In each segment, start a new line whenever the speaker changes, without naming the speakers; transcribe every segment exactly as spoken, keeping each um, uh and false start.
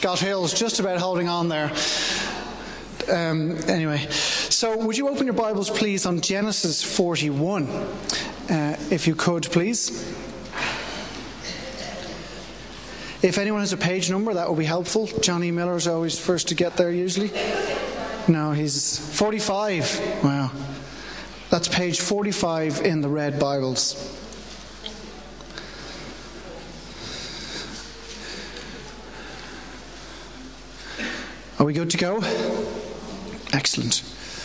Scott Hill's just about holding on there. Um, anyway, so would you open your Bibles, please, on Genesis forty-one, uh, if you could, please. If anyone has a page number, that would be helpful. Johnny Miller's always first to get there, usually. No, he's forty-five. Wow. That's page forty-five in the red Bibles. Are we good to go? Excellent.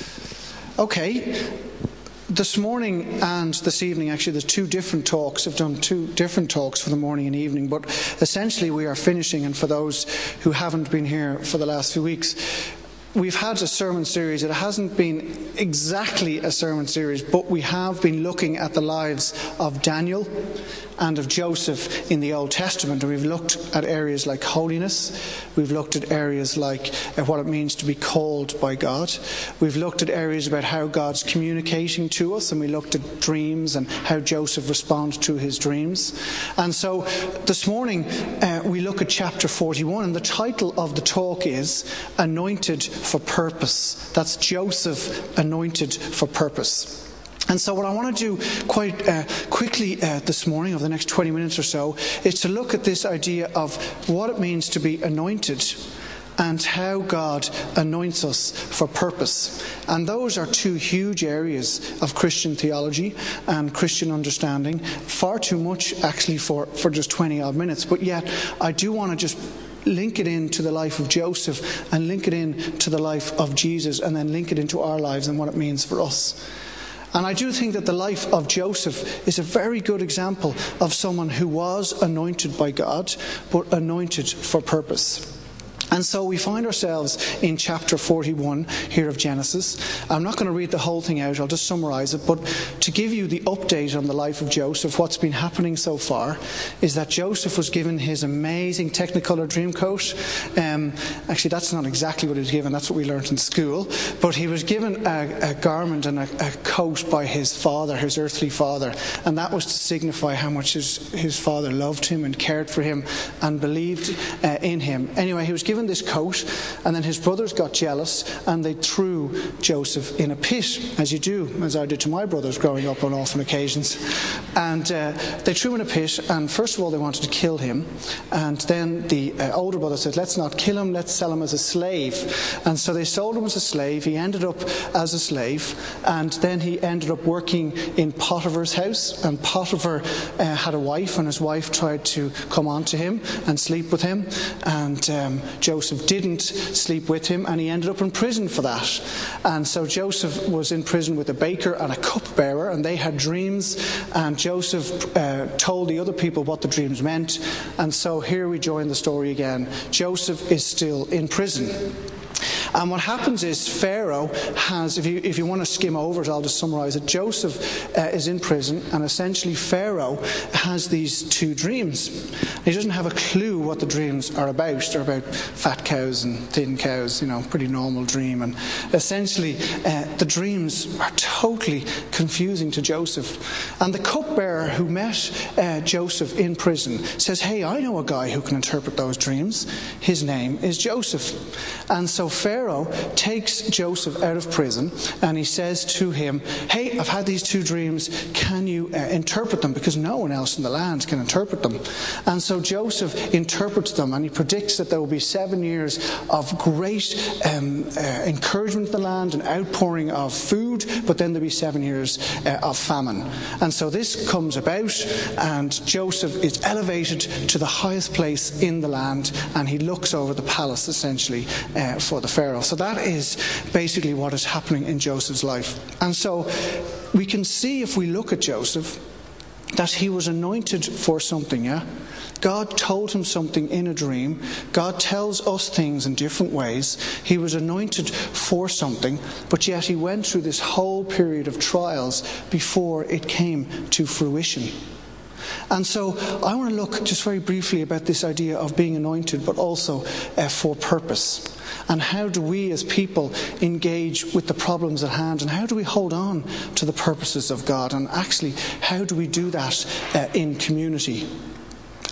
Okay. This morning and this evening, actually, there's two different talks. I've done two different talks for the morning and evening, but essentially we are finishing, and for those who haven't been here for the last few weeks, we've had a sermon series. It hasn't been exactly a sermon series, but we have been looking at the lives of Daniel and of Joseph in the Old Testament. And we've looked at areas like holiness. We've looked at areas like uh, what it means to be called by God. We've looked at areas about how God's communicating to us, and we looked at dreams and how Joseph responds to his dreams. And so this morning uh, we look at chapter forty-one, and the title of the talk is Anointed for Purpose. That's Joseph anointed for purpose. And so what I want to do quite uh, quickly uh, this morning, over the next twenty minutes or so, is to look at this idea of what it means to be anointed and how God anoints us for purpose. And those are two huge areas of Christian theology and Christian understanding. Far too much, actually, for, for just twenty odd minutes. But yet, I do want to just link it into the life of Joseph and link it into the life of Jesus and then link it into our lives and what it means for us. And I do think that the life of Joseph is a very good example of someone who was anointed by God, but anointed for purpose. And so we find ourselves in chapter forty-one here of Genesis. I'm not going to read the whole thing out, I'll just summarise it. But to give you the update on the life of Joseph, what's been happening so far is that Joseph was given his amazing Technicolor Dreamcoat. Um, actually, that's not exactly what he was given, that's what we learnt in school. But he was given a, a garment and a, a coat by his father, his earthly father. And that was to signify how much his, his father loved him and cared for him and believed uh, in him. Anyway, he was given this coat, and then his brothers got jealous and they threw Joseph in a pit, as you do, as I did to my brothers growing up on often occasions. And uh, they threw him in a pit, and first of all they wanted to kill him, and then the uh, older brother said, let's not kill him, let's sell him as a slave. And so they sold him as a slave. He ended up as a slave, and then he ended up working in Potiphar's house, and Potiphar uh, had a wife, and his wife tried to come on to him and sleep with him, and um, Joseph didn't sleep with him, and he ended up in prison for that. And so Joseph was in prison with a baker and a cupbearer, and they had dreams, and Joseph uh, told the other people what the dreams meant. And so here we join the story again. Joseph is still in prison. And what happens is Pharaoh has, if you if you want to skim over it, I'll just summarise it. Joseph uh, is in prison, and essentially Pharaoh has these two dreams. He doesn't have a clue what the dreams are about. They're about fat cows and thin cows, you know, pretty normal dream. And essentially uh, the dreams are totally confusing to Joseph. And the cupbearer who met uh, Joseph in prison says, hey, I know a guy who can interpret those dreams. His name is Joseph. And so Pharaoh takes Joseph out of prison, and he says to him, hey, I've had these two dreams, can you uh, interpret them? Because no one else in the land can interpret them. And so Joseph interprets them, and he predicts that there will be seven years of great um, uh, encouragement in the land and outpouring of food, but then there'll be seven years uh, of famine. And so this comes about, and Joseph is elevated to the highest place in the land, and he looks over the palace essentially uh, for the Pharaoh. So that is basically what is happening in Joseph's life. And so we can see, if we look at Joseph, that he was anointed for something, yeah? God told him something in a dream. God tells us things in different ways. He was anointed for something, but yet he went through this whole period of trials before it came to fruition. And so I want to look just very briefly about this idea of being anointed, but also uh, for purpose. And how do we as people engage with the problems at hand? And how do we hold on to the purposes of God? And actually, how do we do that uh, in community?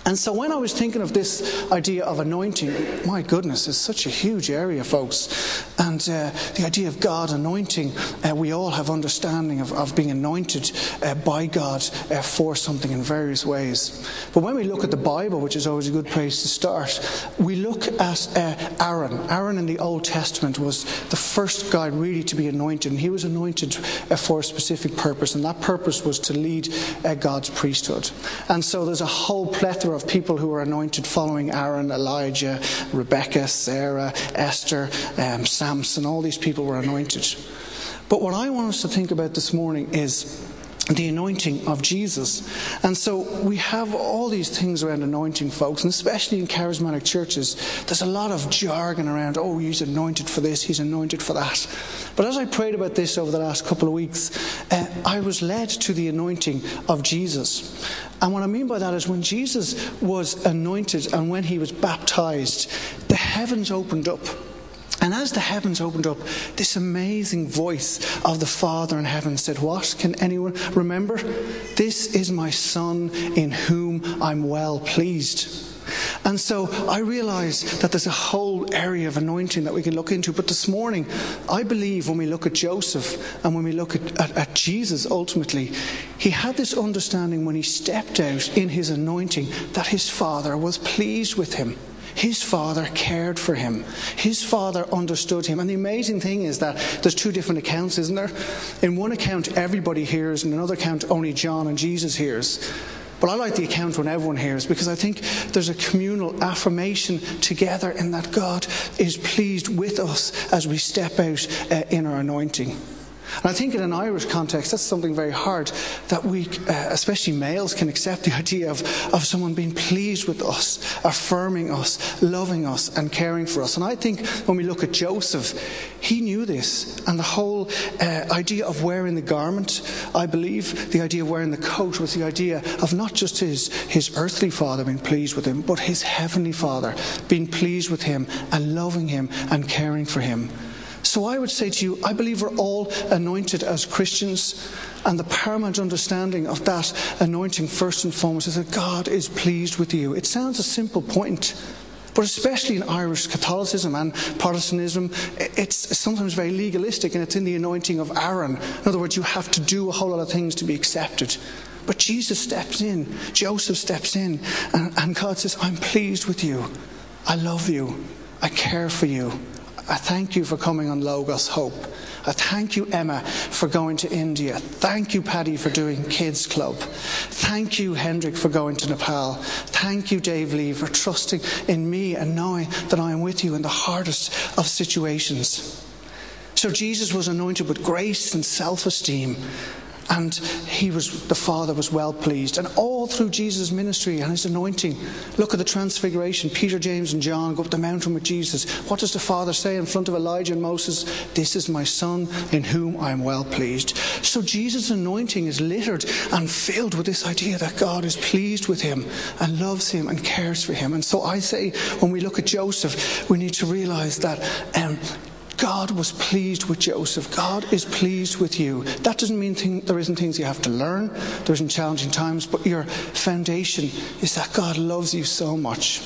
And so when I was thinking of this idea of anointing, my goodness, it's such a huge area, folks. And uh, the idea of God anointing, uh, we all have understanding of, of being anointed uh, by God uh, for something in various ways. But when we look at the Bible, which is always a good place to start, we look at uh, Aaron. Aaron in the Old Testament was the first guy really to be anointed. And he was anointed uh, for a specific purpose. And that purpose was to lead uh, God's priesthood. And so there's a whole plethora of people who were anointed following Aaron: Elijah, Rebecca, Sarah, Esther, um, Samson. All these people were anointed. But what I want us to think about this morning is the anointing of Jesus. And so we have all these things around anointing, folks, and especially in charismatic churches, there's a lot of jargon around, oh, he's anointed for this, he's anointed for that. But as I prayed about this over the last couple of weeks, uh, I was led to the anointing of Jesus. And what I mean by that is when Jesus was anointed and when he was baptized, the heavens opened up. And as the heavens opened up, this amazing voice of the Father in heaven said, what? Can anyone remember? This is my Son in whom I'm well pleased. And so I realise that there's a whole area of anointing that we can look into. But this morning, I believe when we look at Joseph and when we look at, at, at Jesus ultimately, he had this understanding when he stepped out in his anointing that his Father was pleased with him. His Father cared for him. His Father understood him. And the amazing thing is that there's two different accounts, isn't there? In one account, everybody hears. In another account, only John and Jesus hears. But I like the account when everyone hears, because I think there's a communal affirmation together in that God is pleased with us as we step out uh, in our anointing. And I think in an Irish context, that's something very hard, that we, uh, especially males, can accept the idea of, of someone being pleased with us, affirming us, loving us, and caring for us. And I think when we look at Joseph, he knew this. And the whole uh, idea of wearing the garment, I believe, the idea of wearing the coat was the idea of not just his, his earthly father being pleased with him, but his heavenly Father being pleased with him and loving him and caring for him. So I would say to you, I believe we're all anointed as Christians, and the paramount understanding of that anointing first and foremost is that God is pleased with you. It sounds a simple point, but especially in Irish Catholicism and Protestantism, it's sometimes very legalistic, and it's in the anointing of Aaron. In other words, you have to do a whole lot of things to be accepted. But Jesus steps in, Joseph steps in, and, and God says, I'm pleased with you. I love you. I care for you. I thank you for coming on Logos Hope. I thank you, Emma, for going to India. Thank you, Paddy, for doing Kids Club. Thank you, Hendrik, for going to Nepal. Thank you, Dave Lee, for trusting in me and knowing that I am with you in the hardest of situations. So Jesus was anointed with grace and self-esteem. And he was, the Father was well pleased. And all through Jesus' ministry and his anointing, look at the transfiguration. Peter, James and John go up the mountain with Jesus. What does the Father say in front of Elijah and Moses? This is my Son in whom I am well pleased. So Jesus' anointing is littered and filled with this idea that God is pleased with him and loves him and cares for him. And so I say, when we look at Joseph, we need to realize that um, God was pleased with Joseph. God is pleased with you. That doesn't mean thing, there isn't things you have to learn. There isn't challenging times. But your foundation is that God loves you so much.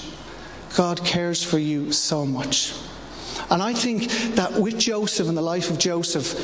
God cares for you so much. And I think that with Joseph and the life of Joseph,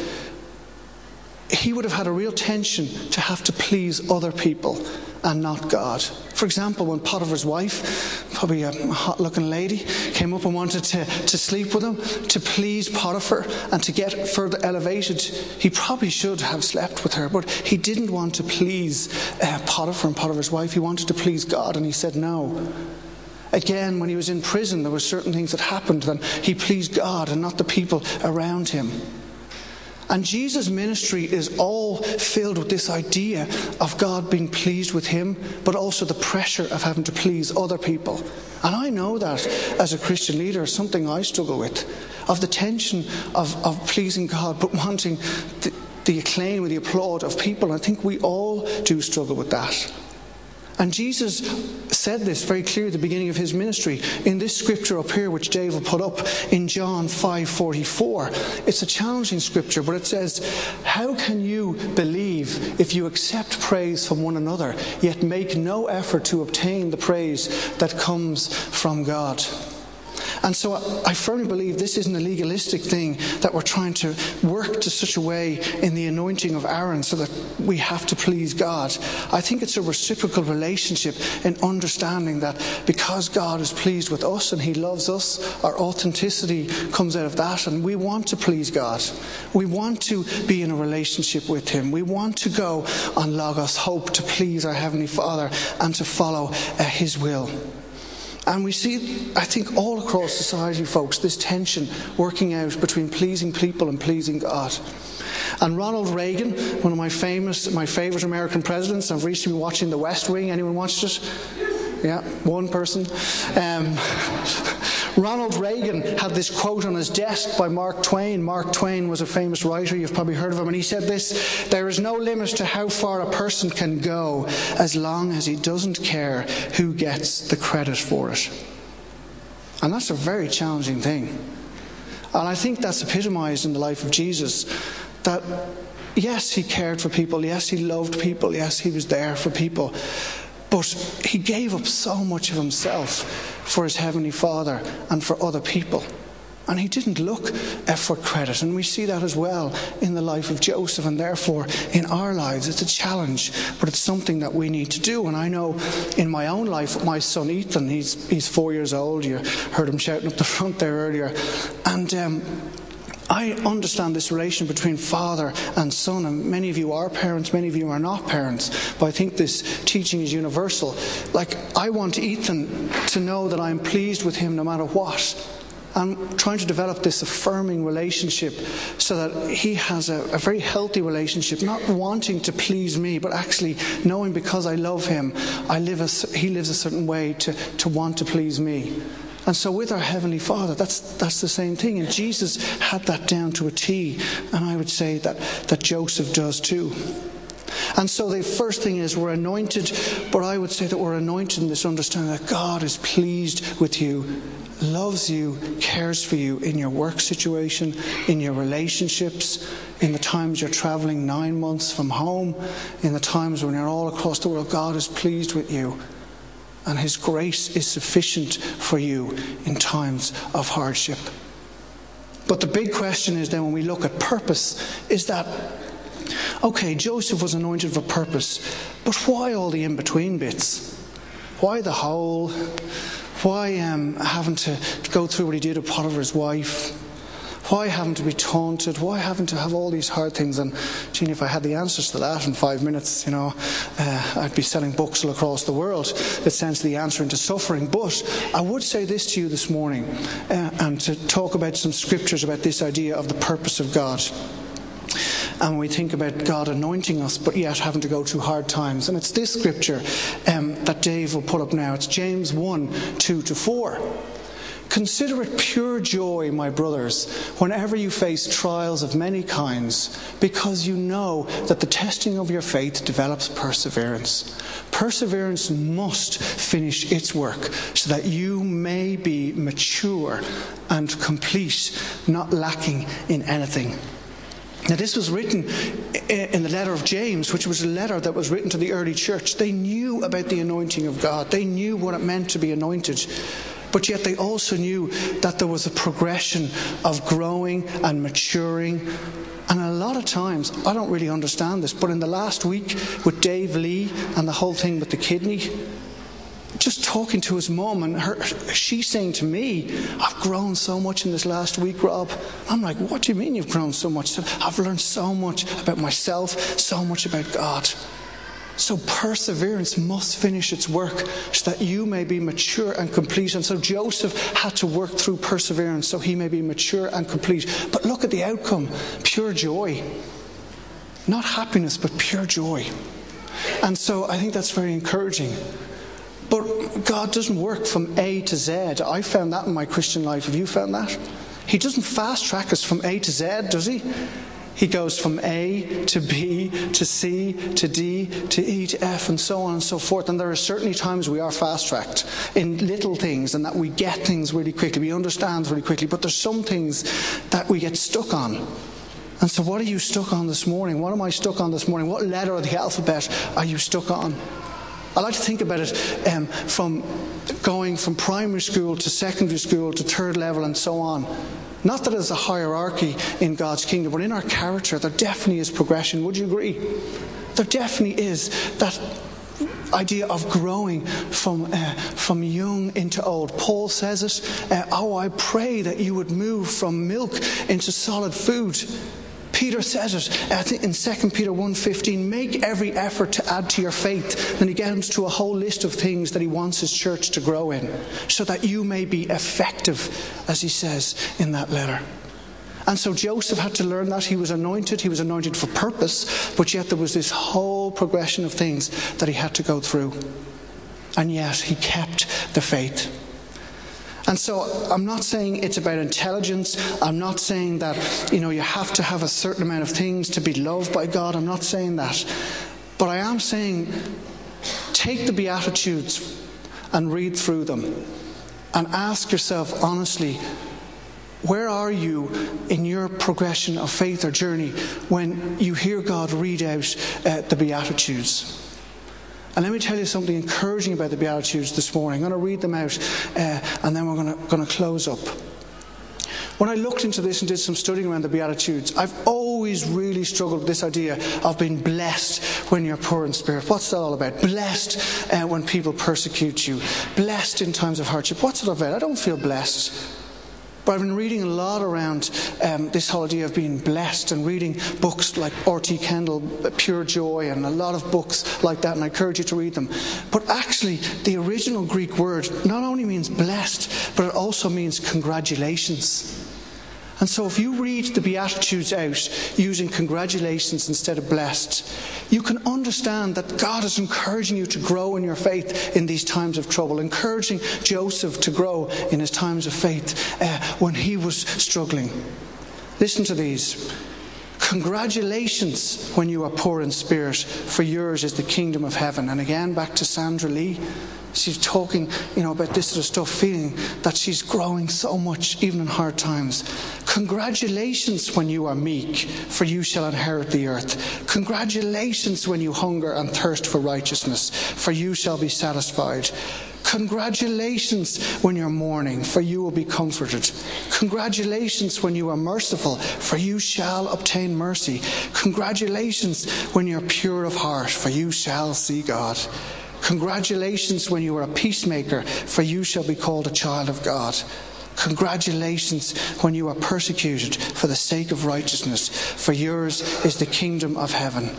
he would have had a real tension to have to please other people and not God. For example, when Potiphar's wife, probably a hot-looking lady, came up and wanted to, to sleep with him, to please Potiphar and to get further elevated, he probably should have slept with her, but he didn't want to please uh, Potiphar and Potiphar's wife. He wanted to please God, and he said no. Again, when he was in prison, there were certain things that happened, and he pleased God and not the people around him. And Jesus' ministry is all filled with this idea of God being pleased with him, but also the pressure of having to please other people. And I know that as a Christian leader, is something I struggle with, of the tension of, of pleasing God, but wanting the, the acclaim or the applaud of people. I think we all do struggle with that. And Jesus said this very clearly at the beginning of his ministry in this scripture up here, which Dave will put up in John five forty-four. It's a challenging scripture, but it says, "How can you believe if you accept praise from one another, yet make no effort to obtain the praise that comes from God?" And so I firmly believe this isn't a legalistic thing that we're trying to work to such a way in the anointing of Aaron so that we have to please God. I think it's a reciprocal relationship in understanding that because God is pleased with us and he loves us, our authenticity comes out of that, and we want to please God. We want to be in a relationship with him. We want to go on Logos Hope to please our Heavenly Father and to follow uh, his will. And we see, I think, all across society, folks, this tension working out between pleasing people and pleasing God. And Ronald Reagan, one of my famous, my favourite American presidents, I've recently been watching The West Wing. Anyone watched it? Yeah, one person. Um, Ronald Reagan had this quote on his desk by Mark Twain. Mark Twain was a famous writer. You've probably heard of him. And he said this: "There is no limit to how far a person can go as long as he doesn't care who gets the credit for it." And that's a very challenging thing. And I think that's epitomized in the life of Jesus. That, yes, he cared for people. Yes, he loved people. Yes, he was there for people. But he gave up so much of himself for his Heavenly Father and for other people. And he didn't look for credit. And we see that as well in the life of Joseph. And therefore, in our lives, it's a challenge, but it's something that we need to do. And I know in my own life, with my son Ethan, he's, he's four years old. You heard him shouting up the front there earlier. And um, I understand this relation between father and son, and many of you are parents, many of you are not parents, but I think this teaching is universal. Like, I want Ethan to know that I'm pleased with him no matter what. I'm trying to develop this affirming relationship so that he has a, a very healthy relationship, not wanting to please me, but actually knowing because I love him, I live a, he lives a certain way to, to want to please me. And so with our Heavenly Father, that's that's the same thing. And Jesus had that down to a T. And I would say that, that Joseph does too. And so the first thing is we're anointed, but I would say that we're anointed in this understanding that God is pleased with you, loves you, cares for you in your work situation, in your relationships, in the times you're traveling nine months from home, in the times when you're all across the world. God is pleased with you. And his grace is sufficient for you in times of hardship. But the big question is then when we look at purpose, is that, okay, Joseph was anointed for purpose, but why all the in-between bits? Why the whole? Why um, having to go through what he did with Potiphar's wife? Why having to be taunted? Why having to have all these hard things? And, gee, if I had the answers to that in five minutes, you know, uh, I'd be selling books all across the world that sends the answer into suffering. But I would say this to you this morning, uh, and to talk about some scriptures about this idea of the purpose of God. And we think about God anointing us, but yet having to go through hard times. And it's this scripture um, that Dave will put up now. It's James one, two to four. "Consider it pure joy, my brothers, whenever you face trials of many kinds, because you know that the testing of your faith develops perseverance. Perseverance must finish its work, so that you may be mature and complete, not lacking in anything." Now, this was written in the letter of James, which was a letter that was written to the early church. They knew about the anointing of God. They knew what it meant to be anointed. But yet they also knew that there was a progression of growing and maturing. And a lot of times, I don't really understand this, but in the last week with Dave Lee and the whole thing with the kidney, just talking to his mum, and her, she's saying to me, "I've grown so much in this last week, Rob." I'm like, "What do you mean you've grown so much?" "I've learned so much about myself, so much about God." So perseverance must finish its work so that you may be mature and complete. And so Joseph had to work through perseverance so he may be mature and complete. But look at the outcome. Pure joy. Not happiness, but pure joy. And so I think that's very encouraging. But God doesn't work from A to Z. I found that in my Christian life. Have you found that? He doesn't fast track us from A to Z, does he? He goes from A to B to C to D to E to F and so on and so forth. And there are certainly times we are fast-tracked in little things and that we get things really quickly. We understand really quickly. But there's some things that we get stuck on. And so what are you stuck on this morning? What am I stuck on this morning? What letter of the alphabet are you stuck on? I like to think about it um, from going from primary school to secondary school to third level and so on. Not that there's a hierarchy in God's kingdom, but in our character there definitely is progression. Would you agree? There definitely is that idea of growing from uh, from young into old. Paul says it, uh, oh, I pray that you would move from milk into solid food. Peter says it I think in Second Peter one fifteen, make every effort to add to your faith. Then he gets to a whole list of things that he wants his church to grow in, so that you may be effective, as he says in that letter. And so Joseph had to learn that. He was anointed, he was anointed for purpose, but yet there was this whole progression of things that he had to go through. And yet he kept the faith. And so I'm not saying it's about intelligence. I'm not saying that, you know, you have to have a certain amount of things to be loved by God. I'm not saying that. But I am saying take the Beatitudes and read through them and ask yourself honestly, where are you in your progression of faith or journey when you hear God read out uh, the Beatitudes? And let me tell you something encouraging about the Beatitudes this morning. I'm going to read them out uh, and then we're going to, going to close up. When I looked into this and did some studying around the Beatitudes, I've always really struggled with this idea of being blessed when you're poor in spirit. What's that all about? Blessed uh, when people persecute you. Blessed in times of hardship. What's it all about? I don't feel blessed. But I've been reading a lot around um, this whole idea of being blessed and reading books like R T Kendall, Pure Joy, and a lot of books like that, and I encourage you to read them. But actually, the original Greek word not only means blessed, but it also means congratulations. And so if you read the Beatitudes out using congratulations instead of blessed, you can understand that God is encouraging you to grow in your faith in these times of trouble, encouraging Joseph to grow in his times of faith uh, when he was struggling. Listen to these. Congratulations when you are poor in spirit, for yours is the kingdom of heaven. And again, back to Sandra Lee. She's talking, you know, about this sort of stuff, feeling that she's growing so much, even in hard times. Congratulations when you are meek, for you shall inherit the earth. Congratulations when you hunger and thirst for righteousness, for you shall be satisfied. Congratulations when you're mourning, for you will be comforted. Congratulations when you are merciful, for you shall obtain mercy. Congratulations when you're pure of heart, for you shall see God. Congratulations when you are a peacemaker, for you shall be called a child of God. Congratulations when you are persecuted for the sake of righteousness, for yours is the kingdom of heaven.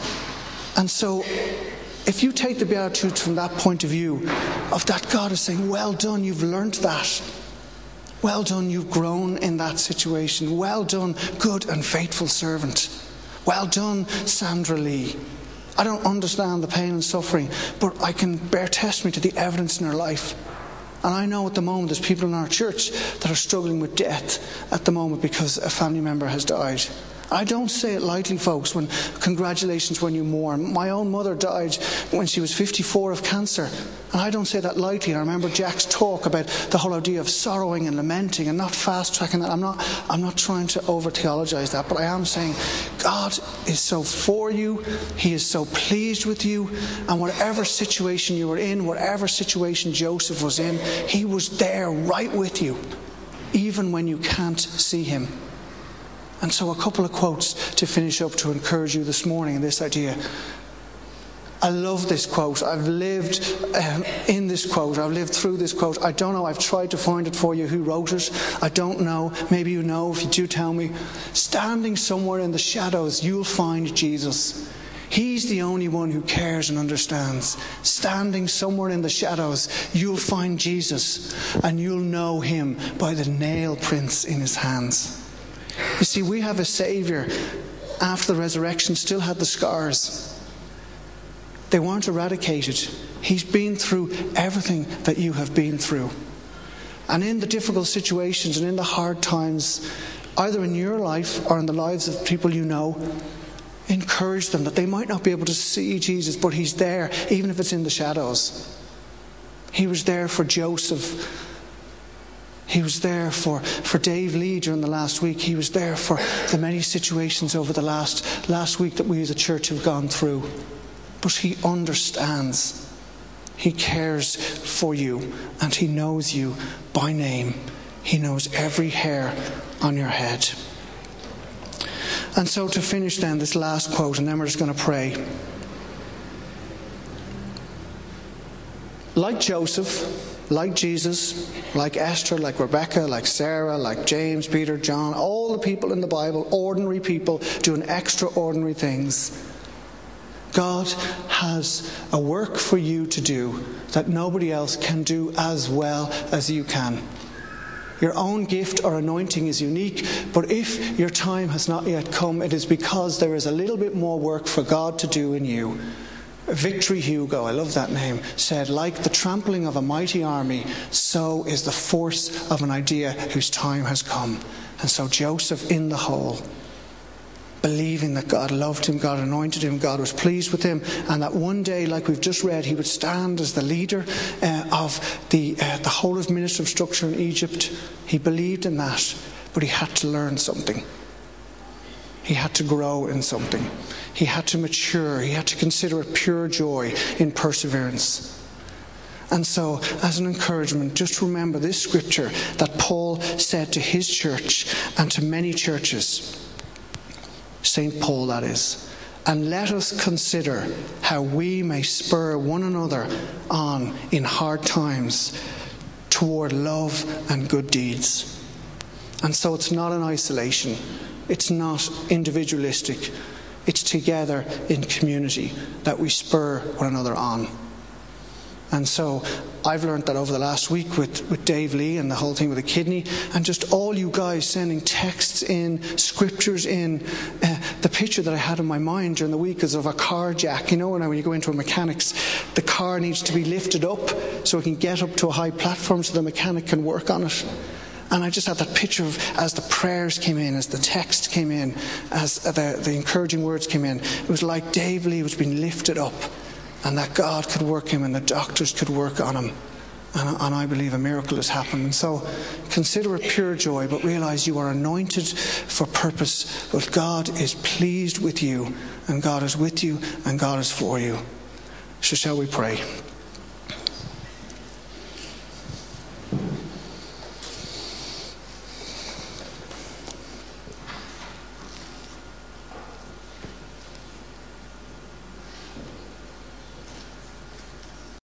And so, if you take the Beatitudes from that point of view, of that God is saying, well done, you've learnt that. Well done, you've grown in that situation. Well done, good and faithful servant. Well done, Sandra Lee. I don't understand the pain and suffering, but I can bear testimony to the evidence in her life. And I know at the moment there's people in our church that are struggling with death at the moment because a family member has died. I don't say it lightly, folks, when congratulations when you mourn. My own mother died when she was fifty-four of cancer. And I don't say that lightly. And I remember Jack's talk about the whole idea of sorrowing and lamenting and not fast-tracking that. I'm not, I'm not trying to over-theologize that, but I am saying God is so for you. He is so pleased with you. And whatever situation you were in, whatever situation Joseph was in, he was there right with you, even when you can't see him. And so a couple of quotes to finish up to encourage you this morning in this idea. I love this quote. I've lived um, in this quote. I've lived through this quote. I don't know. I've tried to find it for you who wrote it. I don't know. Maybe you know. If you do, tell me. Standing somewhere in the shadows, you'll find Jesus. He's the only one who cares and understands. Standing somewhere in the shadows, you'll find Jesus, and you'll know him by the nail prints in his hands. You see, we have a Saviour after the resurrection still had the scars. They weren't eradicated. He's been through everything that you have been through. And in the difficult situations and in the hard times either in your life or in the lives of people you know. Encourage them that they might not be able to see Jesus, but he's there, even if it's in the shadows. He was there for Joseph. He was there for, for Dave Lee during the last week. He was there for the many situations over the last, last week that we as a church have gone through. But he understands. He cares for you, and he knows you by name. He knows every hair on your head. And so to finish then, this last quote, and then we're just going to pray. Like Joseph, like Jesus, like Esther, like Rebecca, like Sarah, like James, Peter, John, all the people in the Bible, ordinary people doing extraordinary things. God has a work for you to do that nobody else can do as well as you can. Your own gift or anointing is unique, but if your time has not yet come, it is because there is a little bit more work for God to do in you. Victory Hugo, I love that name, said, like the trampling of a mighty army, so is the force of an idea whose time has come. And so Joseph in the hole, believing that God loved him, God anointed him, God was pleased with him, and that one day, like we've just read, he would stand as the leader uh, of the uh, the whole administrative structure in Egypt. He believed in that, but he had to learn something. He had to grow in something. He had to mature. He had to consider it pure joy in perseverance. And so, as an encouragement, just remember this scripture that Paul said to his church and to many churches. Saint Paul, that is. And let us consider how we may spur one another on in hard times toward love and good deeds. And so it's not in isolation. It's not individualistic. It's together in community that we spur one another on. And so I've learned that over the last week with, with Dave Lee and the whole thing with the kidney, and just all you guys sending texts in, scriptures in. Uh, the picture that I had in my mind during the week is of a car jack. You know, when you go into a mechanic's, the car needs to be lifted up so it can get up to a high platform so the mechanic can work on it. And I just had that picture of, as the prayers came in, as the text came in, as the, the encouraging words came in, it was like Dave Lee was being lifted up, and that God could work him and the doctors could work on him. And, and I believe a miracle has happened. And so consider it pure joy, but realize you are anointed for purpose. But God is pleased with you, and God is with you, and God is for you. So shall we pray?